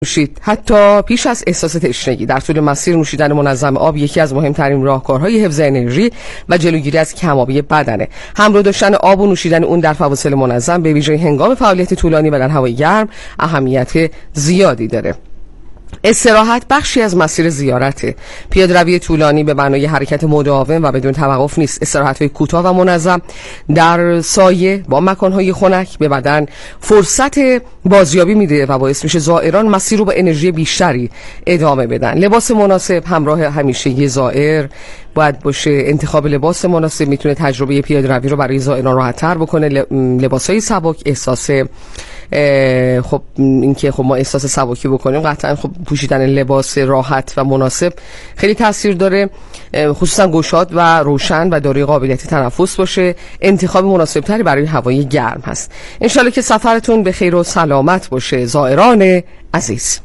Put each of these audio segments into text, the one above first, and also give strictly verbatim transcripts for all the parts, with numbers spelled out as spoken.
نوشید. حتی پیش از احساس تشنگی در طول مسیر نوشیدن منظم آب یکی از مهمترین راهکارهای حفظ انرژی و جلوگیری از کم‌آبی بدنه. همراه داشتن آب و نوشیدن اون در فواصل منظم به ویژه هنگام فعالیت طولانی و در هوای گرم اهمیت زیادی داره. استراحت بخشی از مسیر زیارته. پیاده‌روی طولانی به معنای حرکت مداوم و بدون توقف نیست. استراحت‌های کوتاه و منظم در سایه با مکان‌های خنک به بدن فرصت بازیابی میده و باعث میشه زائران مسیر رو با انرژی بیشتری ادامه بدن. لباس مناسب همراه همیشگی زائر باید باشه. انتخاب لباس مناسب میتونه تجربه پیاده‌روی رو برای زائران راحت‌تر بکنه. لباس‌های سبک احساس خب اینکه خب ما احساس سبکی بکنیم، قطعا خب پوشیدن لباس راحت و مناسب خیلی تاثیر داره، خصوصا گشاد و روشن و دارای قابلیت تنفس باشه. انتخاب مناسب تری برای هوای گرم هست. انشالله که سفرتون به خیر و سلامت باشه زائران عزیز.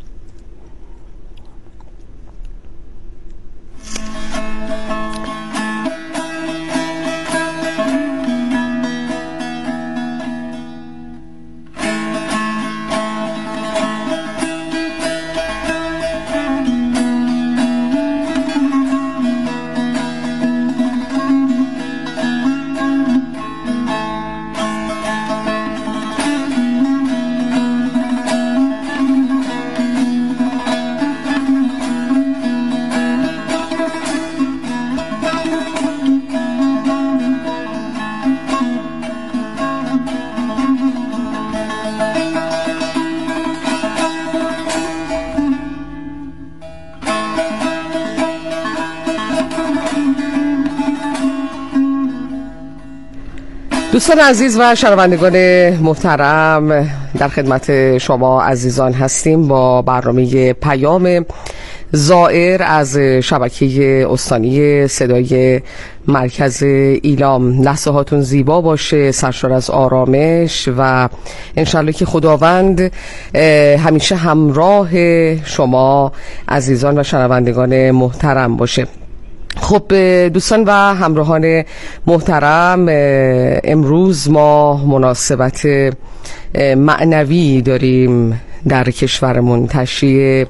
دوستان عزیز و شنوندگان محترم، در خدمت شما عزیزان هستیم با برنامه پیام زائر از شبکه استانی صدای مرکز ایلام. لحظه هاتون زیبا باشه، سرشار از آرامش و انشالله که خداوند همیشه همراه شما عزیزان و شنوندگان محترم باشه. خب دوستان و همراهان محترم، امروز ما مناسبت معنوی داریم در کشورمون. تشییع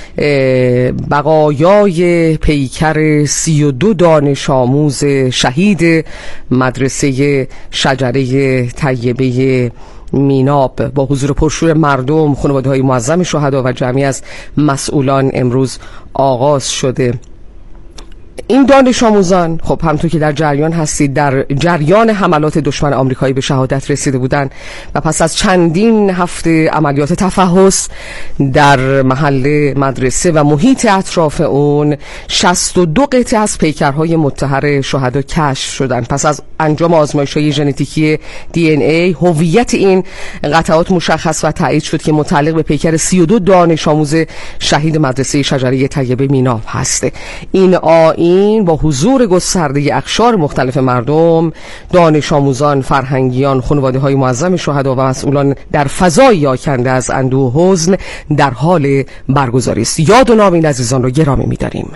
بقایای پیکر سی و دو دانش آموز شهید مدرسه شجره طیبه میناب با حضور پرشور مردم، خانواده‌های معظم شهدا و جمعی از مسئولان امروز آغاز شده. این دانش آموزان خب همونطور که در جریان هستید در جریان حملات دشمن آمریکایی به شهادت رسیده بودند و پس از چندین هفته عملیات تفحص در محل مدرسه و محیط اطراف اون شصت و دو قطعه از پیکرهای مطهر شهدا کشف شدند. پس از انجام آزمایش‌های ژنتیکی دی ان ای هویت این قطعات مشخص و تایید شد که متعلق به پیکر سی و دو دانش آموز شهید مدرسه شجره طیبه میناب هست. این آیین با حضور گسترده اقشار مختلف مردم، دانش آموزان، فرهنگیان، خانواده‌های معظم شهدا و مسئولان در فضای آکنده از اندوه و حزن در حال برگزاری است. یاد و نام این عزیزان را گرامی می‌داریم.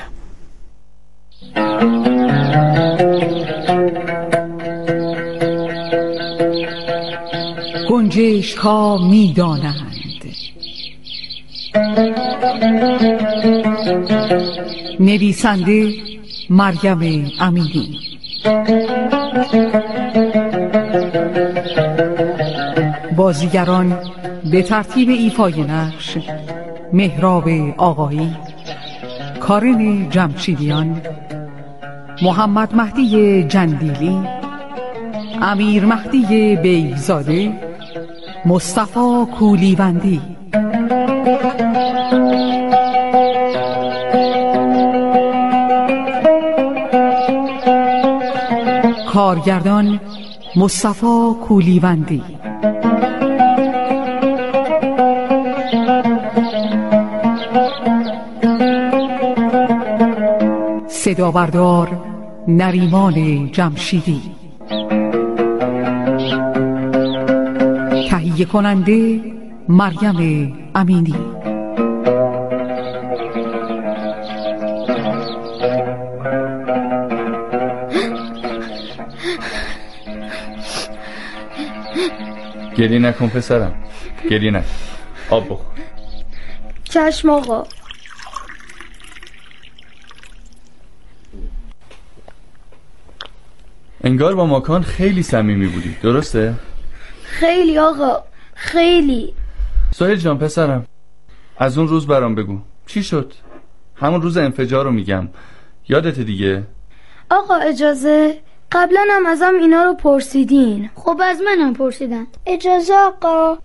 گنجشک‌ها می‌دانند نویسنده مریم امینی. بازیگران به ترتیب ایفای نقش: مهراب آقایی، کارن جمشیدیان، محمد مهدی جندیلی، امیر مهدی بیگزاده، مصطفی کولیوندی. کارگردان مصطفی کولیوندی. صدا بردار نریمان جمشیدی. تهیه کننده مریم امینی. گریه نکن پسرم، گریه نکن، آب بخور. چشم آقا. انگار با ماکان خیلی صمیمی بودی، درسته؟ خیلی آقا، خیلی. سهیل جان پسرم، از اون روز برام بگو چی شد؟ همون روز انفجار رو میگم، یادت دیگه؟ آقا اجازه؟ قبلا هم ازم اینا رو پرسیدین. خب از منم پرسیدن. اجازه آقا.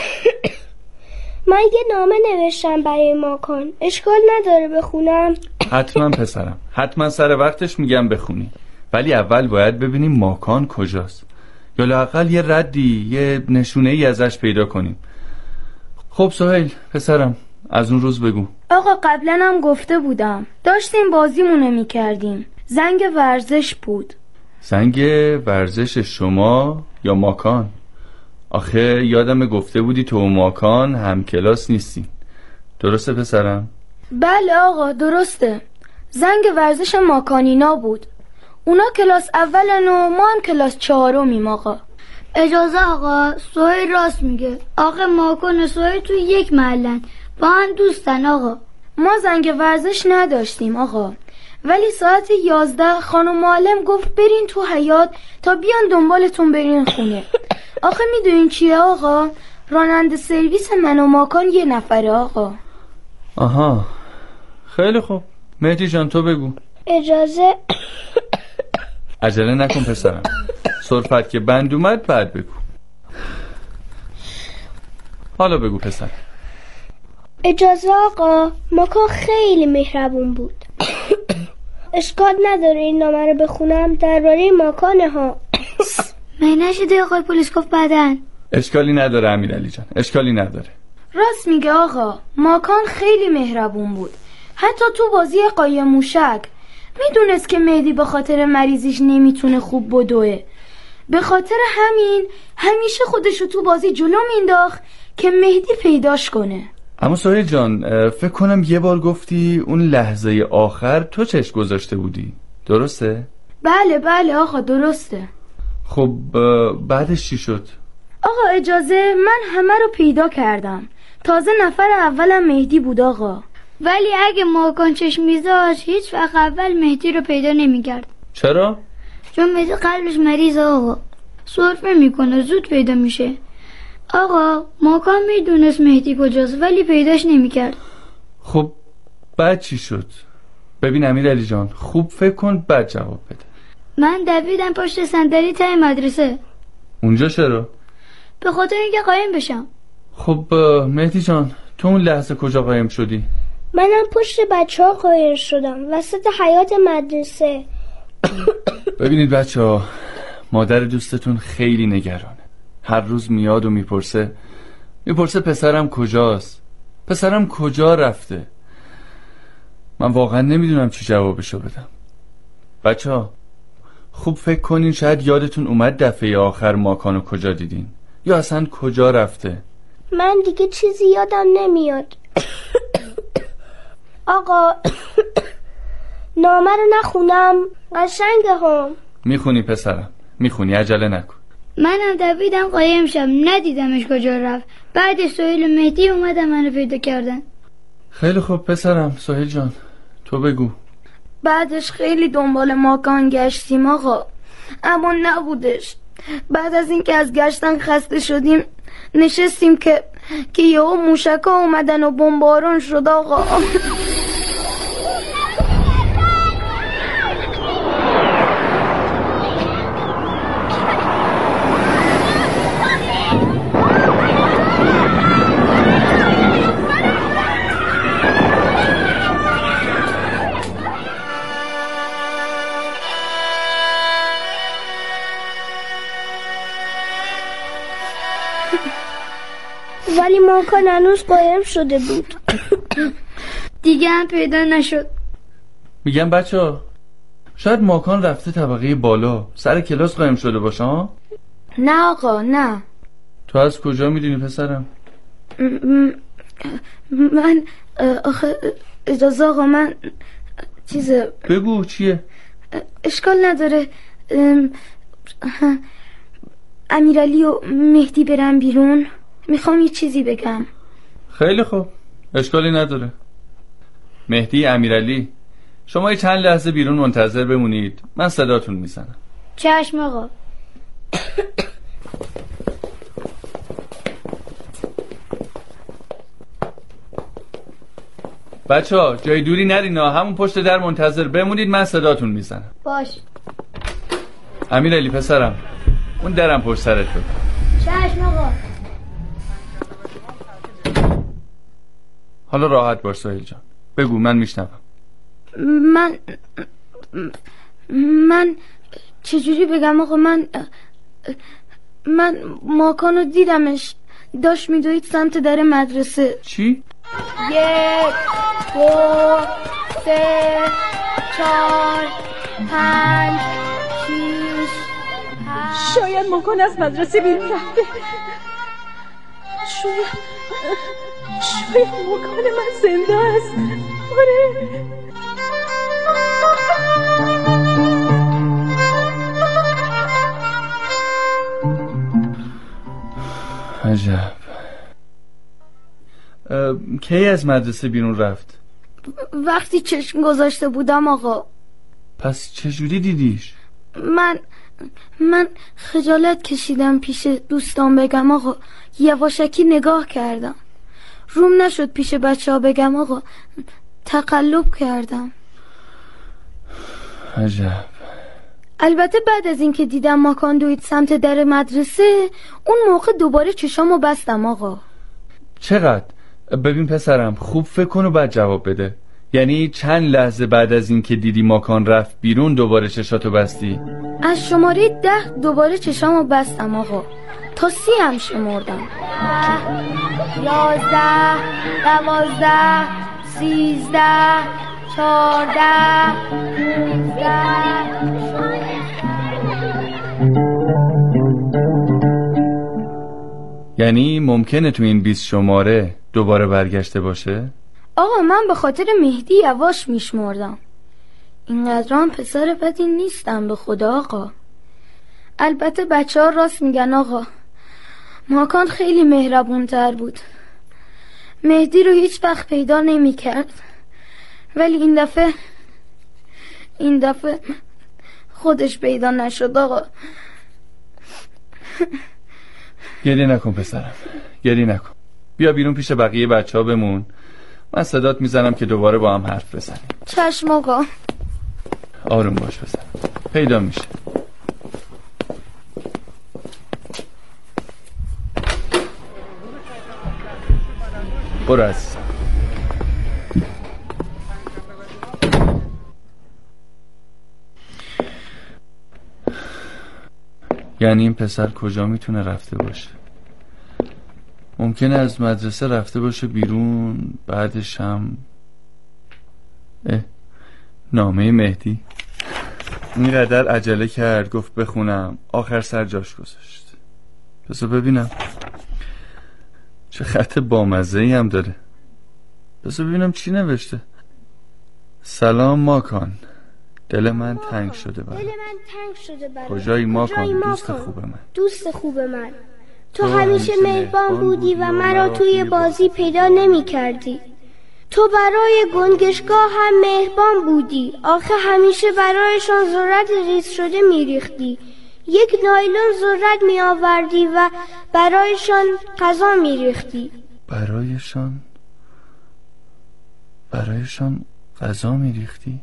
من یه نامه نوشتم برای ماکان، اشکال نداره بخونم؟ حتما پسرم، حتما سر وقتش میگم بخونی، ولی اول باید ببینیم ماکان کجاست، یا لااقل یه ردی، یه نشونه ای ازش پیدا کنیم. خب سهیل پسرم، از اون روز بگو. آقا قبلا هم گفته بودم، داشتیم بازیمونو میکردیم، زنگ ورزش بود. زنگ ورزش شما یا ماکان؟ آخه یادم گفته بودی تو و ماکان هم کلاس نیستی، درسته پسرم؟ بله آقا درسته، زنگ ورزش ماکانینا بود. اونا کلاس اولن و ما هم کلاس چهارمیم آقا. اجازه آقا، سهیل راست میگه. آقا ماکان و سهیل تو یک محلن، با هم دوستن آقا. ما زنگ ورزش نداشتیم آقا، ولی ساعت یازده خانم معلم گفت برین تو حیاط تا بیان دنبالتون برین خونه. آخه میدونین چیه آقا؟ راننده سرویس من و ماکان یه نفره آقا. آها خیلی خوب، مهدی جان تو بگو. اجازه؟ عجله نکن پسرم، صرفت که بند اومد بعد بگو. حالا بگو پسر. اجازه آقا، ماکان خیلی مهربون بود. اشکال نداره این نامه رو بخونم؟ درباره ماکانه ها. من نشده آقای پلیس گفت بعدن. اشکالی نداره امیرعلی جان، اشکالی نداره. راست میگه آقا، ماکان خیلی مهربون بود. حتی تو بازی قایم موشک میدونست که مهدی به خاطر مریضیش نمیتونه خوب بدوه، به خاطر همین همیشه خودشو تو بازی جلو مینداخت که مهدی پیداش کنه. اما سهیل جان فکر کنم یه بار گفتی اون لحظه آخر تو چشم گذاشته بودی، درسته؟ بله بله آقا درسته. خب بعدش چی شد؟ آقا اجازه، من همه رو پیدا کردم، تازه نفر اولم مهدی بود آقا. ولی اگه ماکان چشم میذاشت هیچ وقت اول مهدی رو پیدا نمیکرد. چرا؟ چون مهدی قلبش مریض آقا، سرفه میکنه، زود پیدا میشه. آقا ماکان میدونست مهدی کجاست ولی پیداش نمیکرد. خب بعد چی شد؟ ببین امیرعلی جان خوب فکر کن بعد جواب بده. من دویدم پشت صندلی ته مدرسه. اونجا چرا؟ به خاطر اینکه قایم بشم. خب مهدی جان تو اون لحظه کجا قایم شدی؟ منم پشت بچه ها قایم شدم، وسط حیاط مدرسه. ببینید بچه ها، مادر دوستتون خیلی نگرانه، هر روز میاد و میپرسه میپرسه پسرم کجاست، پسرم کجا رفته. من واقعا نمیدونم چی جوابشو بدم. بچه ها خوب فکر کنین، شاید یادتون اومد دفعه آخر ماکانو کجا دیدین، یا اصلا کجا رفته. من دیگه چیزی یادم نمیاد. آقا نامه رو نخونم؟ قشنگه هم. میخونی پسرم میخونی، عجله نکن. منم دویدم قایم شم، ندیدمش کجا رفت. بعد سهیل و مهدی اومدن منو پیدا کردن. خیلی خوب پسرم. سهیل جان تو بگو. بعدش خیلی دنبال ماکان گشتیم آقا، اما نبودش. بعد از اینکه از گشتن خسته شدیم نشستیم که که یهو موشکا اومدن و بمبارون شد آقا. ولی ماکان هنوز قایم شده بود. دیگه هم پیدا نشد. میگم بچه ها شاید ماکان رفته طبقه بالا، سر کلاس قایم شده باشه ها؟ نه آقا نه. تو از کجا میدونی پسرم؟ من آخه اجازه آقا، من چیز بگو چیه؟ اشکال نداره. امیرعلی و مهدی برن بیرون، میخوام یه چیزی بگم. خیلی خوب اشکالی نداره. مهدی، امیرعلی، شما یه چند لحظه بیرون منتظر بمونید، من صداتون میزنم. چشم آقا. بچه ها جای دوری نرینا، همون پشت در منتظر بمونید، من صداتون میزنم. باش. امیرعلی پسرم، اون درم پشت سرت بود. چشم آقا. حالا راحت باش سهیل جان، بگو من میشنوم. من من چجوری بگم آقا؟ من من ماکانو دیدمش داشت میدوید سمت در مدرسه. چی؟ یک دو سه چهار پنج شیش هشت. شاید ماکان از مدرسه بیرون رفته. شاید شاید ماکان من زنده است. آره. عجب. کی از مدرسه بیرون رفت؟ وقتی چشم گذاشته بودم آقا. پس چجوری دیدیش؟ من من خجالت کشیدم پیش دوستان بگم آقا، یواشکی نگاه کردم، روم نشد پیش بچه ها بگم آقا، تقلب کردم. عجب. البته بعد از اینکه دیدم ماکان دوید سمت در مدرسه، اون موقع دوباره چشامو بستم آقا. چقدر؟ ببین پسرم، خوب فکر کن و بعد جواب بده. یعنی چند لحظه بعد از اینکه دیدی ماکان رفت بیرون دوباره چشاتو بستی؟ از شماره ده دوباره چشامو بستم آقا، تا سی هم شمردم. یازده، دوازده، سیزده، چارده، پونزده. یعنی ممکنه تو این بیست شماره دوباره برگشته باشه؟ آقا من به خاطر مهدی یواش میشمردم، اینقدران پسر بدی نیستم به خدا آقا. البته بچه ها راست میگن آقا، ماکان خیلی مهربون تر بود. مهدی رو هیچ وقت پیدا نمی کرد، ولی این دفعه این دفعه خودش پیدا نشد آقا. گریه نکن پسرم، گریه نکن. بیا بیرون پیش بقیه بچه ها بمون، من صدات میزنم که دوباره با هم حرف بزنیم. چشم آقا. آروم باش پسرم، پیدا میشه. برو عزیزم. یعنی این پسر کجا میتونه رفته باشه؟ ممکنه از مدرسه رفته باشه بیرون، بعدش هم اه نامه مهدی. اینقدر عجله کرد گفت بخونم، آخر سر جاش گذاشت. بذار ببینم چه خط بامزه‌ای هم داره. بذار ببینم چی نوشته. سلام ماکان، دل من تنگ شده برای دل من تنگ شده برای کجایی ماکان دوست خوب من، دوست خوب من. تو همیشه مهربان بودی و مرا توی بازی پیدا نمی کردی. تو برای گنگشگاه هم مهربان بودی، آخه همیشه برایشان ذرت ریز شده می ریختی. یک نایلون ذرت می آوردی و برایشان غذا می ریختی. برایشان برایشان غذا می ریختی؟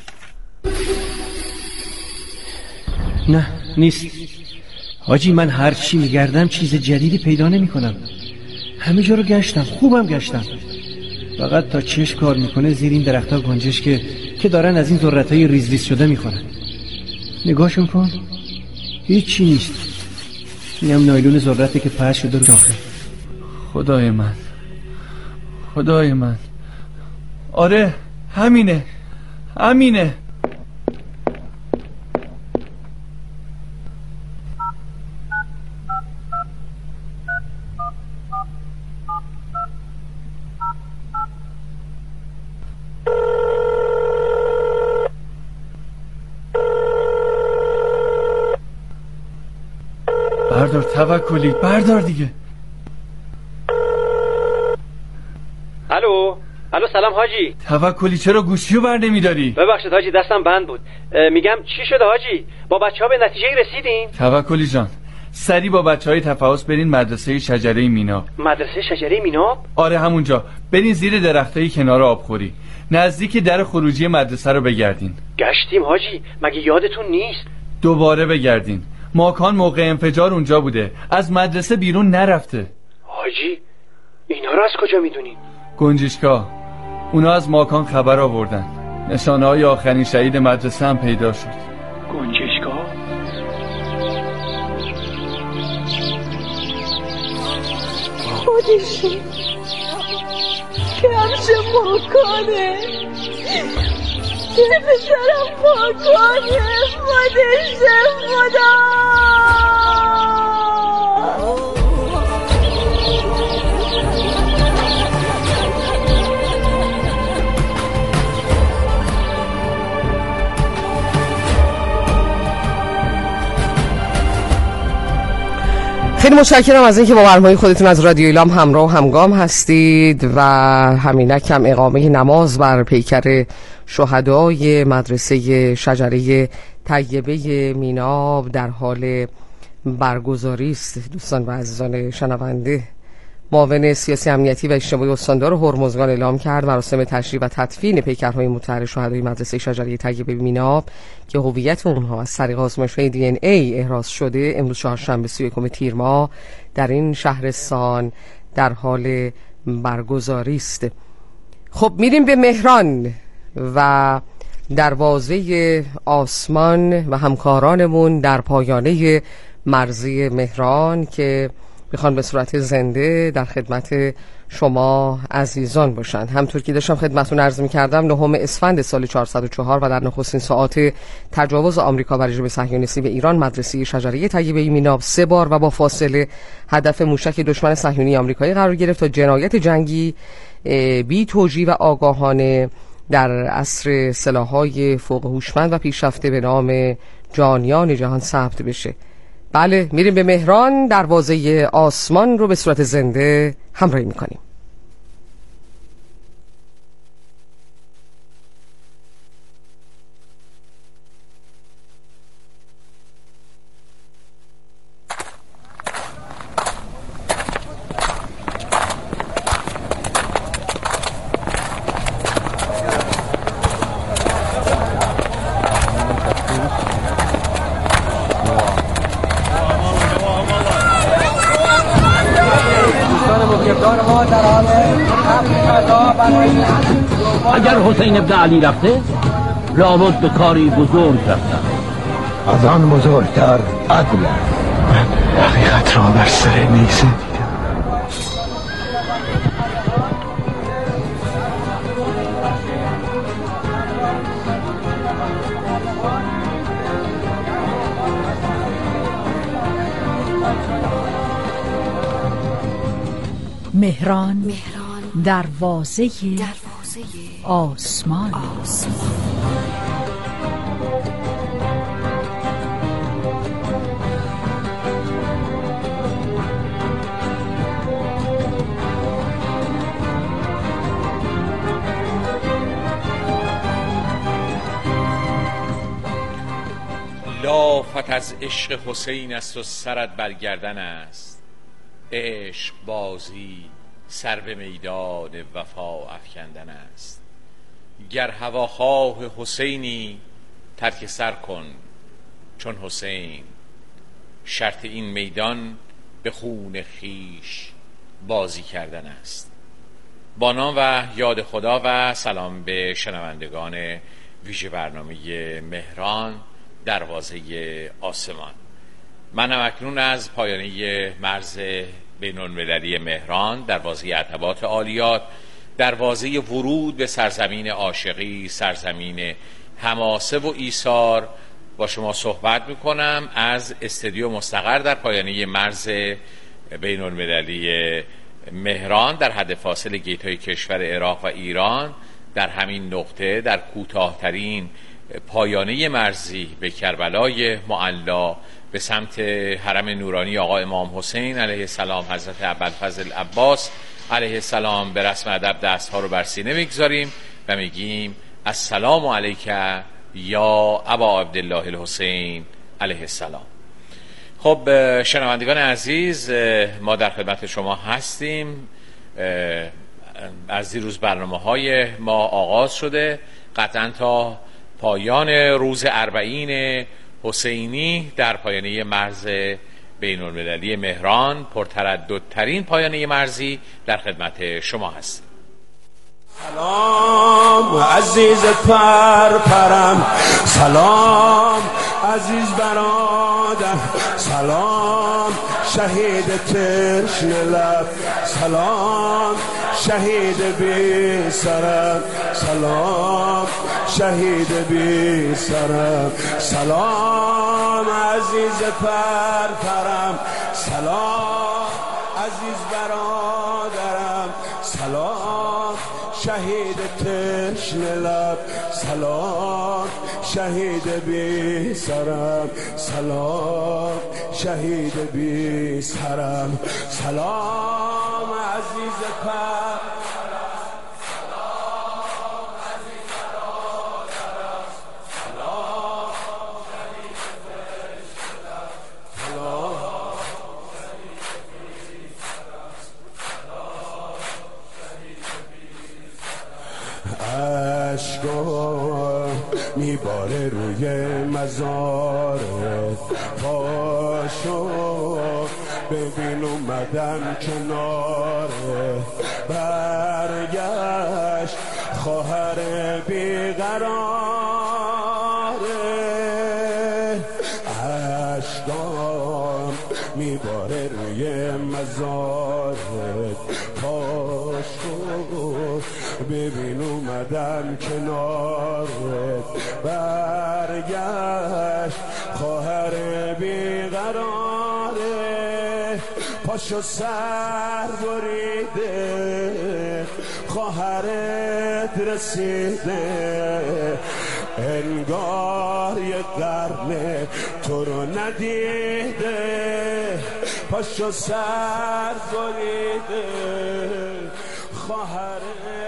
نه نیست حاجی، من هر چی میگردم چیز جدیدی پیدا نمی کنم. همه جا رو گشتم، خوبم گشتم، فقط تا چشم کار میکنه زیر این درختها گنجش که که دارن از این ذرت‌های ریز ریز شده میخورن. نگاهشون کن، هیچی نیست. اینم نایلون ذرته که پخش شده داخل. خدای من، خدای من، آره همینه همینه. بردار توکلی، بردار دیگه. الو الو سلام حاجی. توکلی چرا گوشیو بر نمیداری؟ ببخشید حاجی دستم بند بود. میگم چی شده حاجی؟ با بچه‌ها به نتیجه رسیدین؟ توکلی جان سری با بچهای تفحص برین مدرسه شجره میناب. مدرسه شجره میناب؟ آره همونجا. برین زیر درختای کنار آبخوری. نزدیک در خروجی مدرسه رو بگردین. گشتیم حاجی، مگه یادتون نیست؟ دوباره بگردین. ماکان موقع انفجار اونجا بوده، از مدرسه بیرون نرفته. حاجی اینا رو از کجا میدونین؟ گنجشکا اونا از ماکان خبر آوردن. نشانه های آخرین شهید مدرسه هم پیدا شد. گنجشکا؟ خودشه کمش ماکانه، که پسرم ماکانه، خودشه خدا. خیلی متشکرم از اینکه با برنامه خودتون از رادیو ایلام همراه و همگام هستید و همینک هم اقامه نماز بر پیکر شهدای مدرسه شجره طیبه میناب در حال برگزاری است. دوستان و عزیزان شنونده، معاون سیاسی امنیتی و اجتماعی استاندار هرمزگان اعلام کرد مراسم تشریح و تدفین پیکرهای مطهر شهدای مدرسه شجره طیبه میناب که هویت اونها از طریق آزمایش‌های دی ان ای احراز شده امروز چهارشنبه سی و یکم تیر ماه در این شهرستان در حال برگزاری است. خب میریم به مهران و دروازه آسمان و همکارانمون در پایانه مرزی مهران که میخوان به صورت زنده در خدمت شما عزیزان باشند. همطور که داشتم خدمتتون عرض میکردم نهم اسفند سال چهارصد و چهار و در نخستین ساعات تجاوز آمریکا بر رژیم صهیونیستی به ایران مدرسه شجره طیبه میناب سه بار و با فاصله هدف موشک دشمن صهیونی آمریکایی قرار گرفت تا جنایت جنگی بی توجیه و آگاهانه در عصر سلاح‌های فوق هوشمند و پیشرفته به نام جانیان جهان ثبت بشه. بله میریم به مهران، دروازه آسمان رو به صورت زنده همراهی میکنیم. اگر حسین ابن علی رفته لابد به کاری بزرگ رفته، از آن بزرگتر عدل. من حقیقت را بر سر نیزه دیدم. مهران, مهران دروازه, دروازه آسمان, آسمان. لافت از عشق حسین است و سرت برگردن است، عشق بازی سر به میدان وفا افکندن است. گر هواخواه حسینی ترک سر کن چون حسین، شرط این میدان به خون خیش بازی کردن است. با نام و یاد خدا و سلام به شنوندگان ویژه برنامه مهران دروازه آسمان. من اکنون از پایانه مرز بین‌المللی مهران، دروازه عتبات عالیات، دروازه ورود به سرزمین عاشقی، سرزمین حماسه و ایثار با شما صحبت میکنم از استودیو مستقر در پایانه مرز بین‌المللی مهران در حد فاصل گیت‌های کشور عراق و ایران. در همین نقطه در کوتاه‌ترین پایانه مرزی به کربلای معلا به سمت حرم نورانی آقا امام حسین علیه السلام، حضرت ابوالفضل عباس علیه السلام به رسم ادب دست ها رو بر سینه میگذاریم و میگیم السلام علیک یا ابا عبدالله الحسین علیه السلام. خب شنوندگان عزیز، ما در خدمت شما هستیم. از دیروز برنامه های ما آغاز شده، قطعا تا پایان روز اربعین حسینی در پایانه مرز بین المللی مهران، پرترددترین پایانه مرزی، در خدمت شما هستیم. سلام عزیز پر پرم، سلام عزیز برادر، سلام شهید تشنه لب، سلام شهید بی سرم، سلام شهید بی سرم، سلام عزیز پر پرم، سلام عزیز برادرم، سلام شهید تشنه لب، سلام شهید بی سرم، سلام شهید بی سرم، سلام عزیز پر، سلام عزیز برادرم، سلام شهید تشنه لب، سلام شهید بی سرم، سلام شهید بی سرم. عشقا میباره روی مزارت، پاشو ببین اومدم کناره، برگشت خواهر بیقراره، عشقا میباره روی مزارت، پاشو ببین اومدم کنارت، برگشت خواهر بیقراره، پاشو سر بریده خواهرت رسیده، انگار یه قرن تو رو ندیده، پاشو سر بریده خواهرت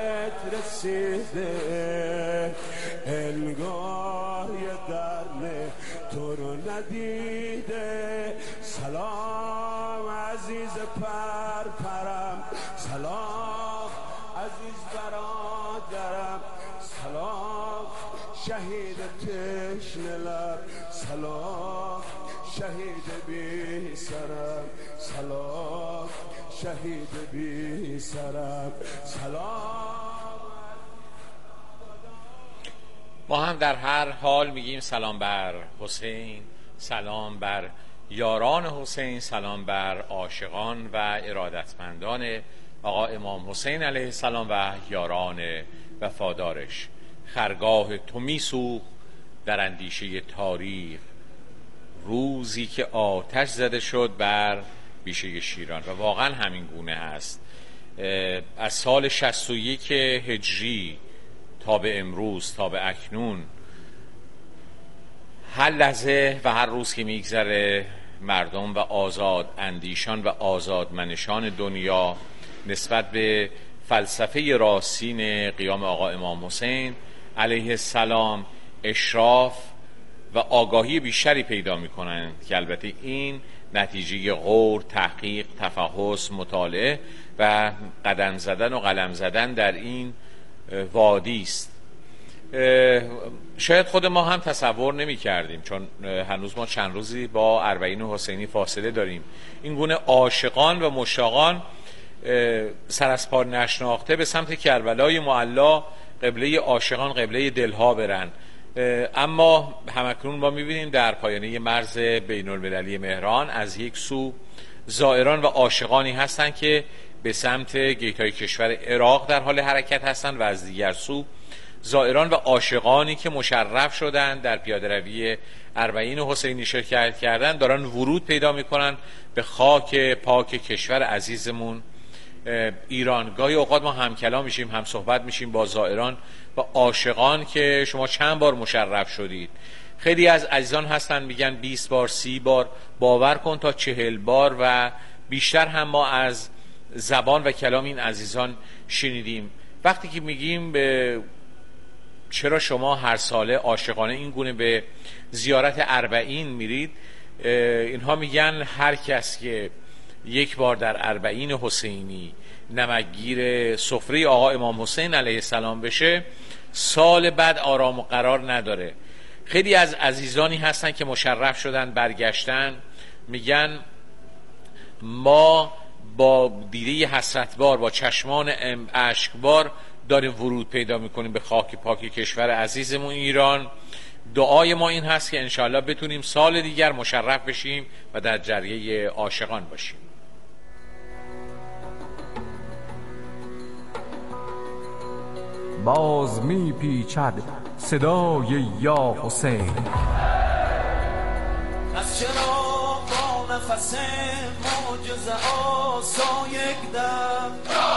رسیده، انگار یه قرن تو رو ندیده، سلام عزیز پر پرم، سلام عزیز برادرم، سلام شهید تشنه لب، سلام شهید بی سرم، سلام شهید بی سرم، سلام. ما هم در هر حال میگیم سلام بر حسین، سلام بر یاران حسین، سلام بر عاشقان و ارادتمندان آقا امام حسین علیه السلام و یاران وفادارش. خرگاه تو میسوخت در اندیشه تاریخ، روزی که آتش زده شد بر بیشه شیران، و واقعا همین گونه هست. از سال شصت و یک هجری تا به امروز، تا به اکنون، هر لحظه و هر روز که میگذره مردم و آزاد اندیشان و آزادمنشان دنیا نسبت به فلسفه راسین قیام آقا امام حسین علیه السلام اشراف و آگاهی بیشتری پیدا میکنند که البته این نتیجه غور، تحقیق، تفحص، مطالعه و قدم زدن و قلم زدن در این وادی است. شاید خود ما هم تصور نمی کردیم، چون هنوز ما چند روزی با اربعین حسینی فاصله داریم، این گونه عاشقان و مشتاقان سر از پا نشناخته به سمت کربلای معلا، قبله عاشقان، قبله دلها برن. اما همکنون ما میبینیم در پایانه مرز بین المللی مهران از یک سو زائران و عاشقانی هستند که به سمت گیتای کشور عراق در حال حرکت هستند، و از دیگر سو زائران و عاشقانی که مشرف شدند در پیاده روی اربعین حسینی شرکت کردن دارن ورود پیدا میکنن به خاک پاک کشور عزیزمون ایران. گاهی اوقات ما هم کلام میشیم، هم صحبت میشیم با زائران و عاشقان که شما چند بار مشرف شدید. خیلی از عزیزان هستن میگن بیست بار، سی بار، باور کن تا چهل بار و بیشتر هم ما از زبان و کلام این عزیزان شنیدیم. وقتی که میگیم به چرا شما هر ساله عاشقانه این گونه به زیارت اربعین میرید، اینها میگن هر کس که یک بار در اربعین حسینی نمکگیر سفره آقا امام حسین علیه السلام بشه، سال بعد آرام و قرار نداره. خیلی از عزیزانی هستن که مشرف شدن برگشتن میگن ما با دیده حسرتبار، با چشمان اشکبار داریم ورود پیدا میکنیم به خاک پاک کشور عزیزمون ایران. دعای ما این هست که انشاءالله بتونیم سال دیگر مشرف بشیم و در جریه عاشقان باشیم. باز می پیچد صدای یا حسین. از چرا با نفس معجزه آسا یک دم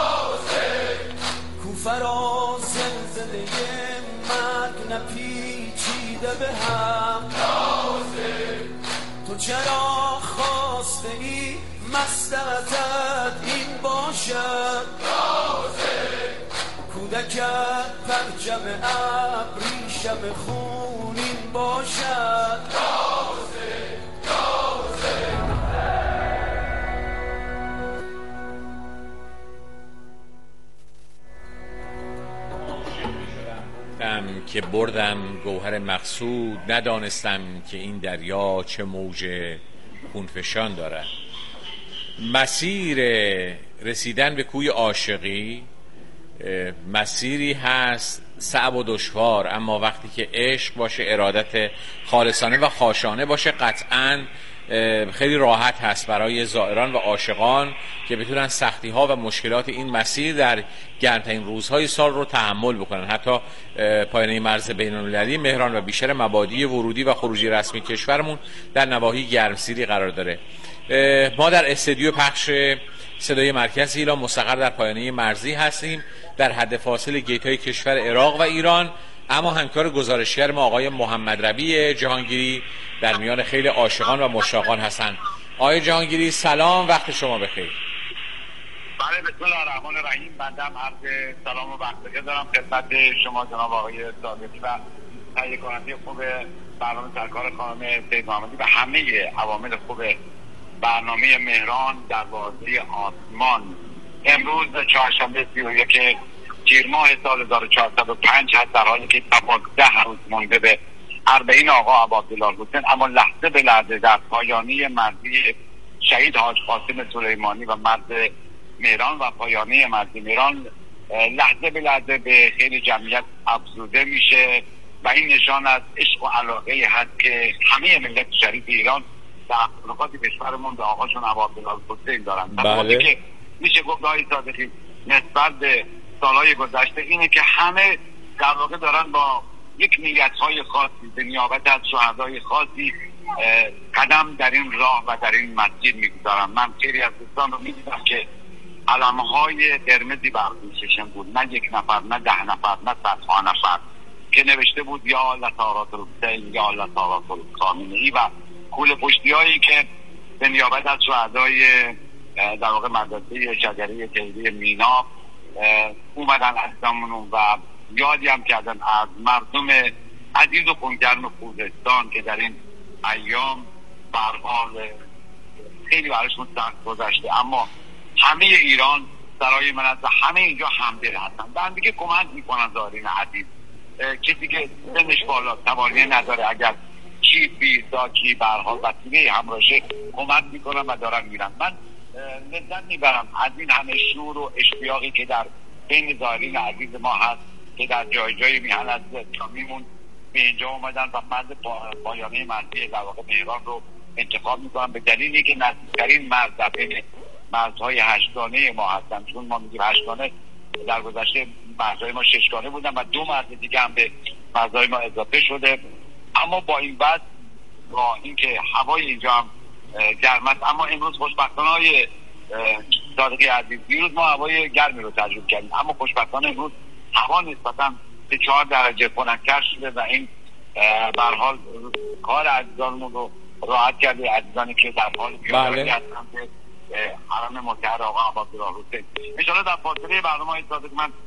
کوفه را زلزله مرگ نپیچیده به هم. تو چرا خواسته ای مصلحتت این باشد، کودکت پرچم ابریشم خونین باشد. که بردم گوهر مقصود، ندانستم که این دریا چه موج خونفشان دارد. مسیر رسیدن به کوی عاشقی مسیری هست صعب و دشوار، اما وقتی که عشق باشه، ارادت خالصانه و خاشانه باشه، قطعاً خیلی راحت هست برای زائران و عاشقان که بتونن سختی ها و مشکلات این مسیر در گرمترین روزهای سال رو تحمل بکنن. حتی پایانه مرز بین‌المللی مهران و بیشتر مبادی ورودی و خروجی رسمی کشورمون در نواحی گرمسیری قرار داره. ما در استودیو پخش صدای مرکز ایران مستقر در پایانه مرزی هستیم، در حد فاصل گیت‌های کشور عراق و ایران، اما همکار گزارشگر ما آقای محمد ربیع جهانگیری در میان خیلی عاشقان و مشتاقان هستند. آقای جهانگیری سلام، وقت شما بخیر. بله، بسم الله الرحمن الرحیم. بنده هم عرض سلام و وقت بخیر دارم خدمت شما جناب آقای صادقی و تهیه کننده خوب برنامه سرکار خانم سید محمدی و همه عوامل خوب برنامه مهران دروازه آسمان. امروز چهارشنبه سی و یک تیر ماه سال هزار و چهارصد و پنج هست، در حالی که دوازده روز مونده به اربعین آقا ابا عبدالله حسین، اما لحظه به لحظه در پایانه مرزی شهید حاج قاسم سلیمانی و مرز مهران و پایانه مرز مهران لحظه به لحظه به خیلی جمعیت افزوده میشه و این نشان از عشق و علاقه هست که همه ملت شریف ایران در اخلاقات کشورمون به آقاشون ابا عبدالله حسین دارن. بله. که میشه گفت آقای صادقی نسبت به سالهای گذشته اینه که همه در واقع دارن با یک نیت‌های خاصی به نیابت از شهدای خاصی قدم در این راه و در این مسجد میگذارن. من خیلی از دوستان رو میدیدم که علمهای قرمزی برمی‌کشن بود، نه یک نفر، نه ده نفر، نه صدها نفر، که نوشته بود یا لطارات الحسین یا لطارات الخامنه‌ای و کوله پشتی‌هایی که به نیابت از شهدای در واقع مدرسه شجره تهیه مینا اومدن عزیزمون و یادی هم کردن از مردم عزیز و خونگرم خوزستان که در این ایام برحال خیلی براشون سخت گذشته، اما همه ایران سرای من است و همه اینجا همدل هستن و هم دیگه کمک میکنن زائرین عزیز. کسی که سنش بالا توانایی نداره، اگر کی بیردا کی برحال وسیله همراشه کمک میکنن و دارن میرن. من لذت میبرم از این همه شور و اشتیاقی که در بین زائرین عزیز ما هست که در جای جای میهن از جامیمون به اینجا اومدن و مرز پایانه مرزی در واقع مهران رو انتخاب میکنن به دلیلی که نزدیکترین مرز در بین مرزهای هشتگانه ما هستن، چون ما میگیم هشتگانه، در گذشته مرزهای ما ششگانه بودن و دو مرز دیگه هم به مرزهای ما اضافه شده. اما با این بعد با اینکه هوای اینجا هم گرم است، اما امروز خوشبختانه های صادقی عزیز دیروز ما هوای گرمی رو تجربه کردیم، اما خوشبختانه امروز هوا نسبتاً به چهار درجه خنک‌تر شده و این به هر حال کار عزیزانمون رو راحت کرده. عزیزانی که در حال پیاده‌روی هستن که حرم مطهر آقا عبدالله حسین. ان شاءالله در فاصله برنامه‌های صادق من